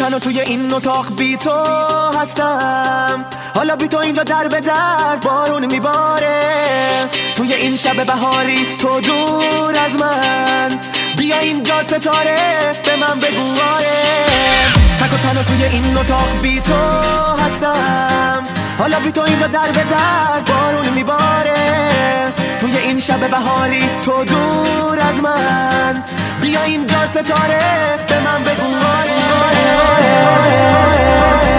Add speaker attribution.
Speaker 1: تنها توی این اتاق بی تو هستم، حالا بی تو اینجا در به در بارون میباره. توی این شب بهاری تو دور از من، بیا اینجا ستاره به من بگو آره. تک و تنها توی این اتاق بی تو هستم، حالا بی تو اینجا در به در بارون میباره. توی این شب بهاری تو دور از من، بیا اینجا ستاره به من بگو آره.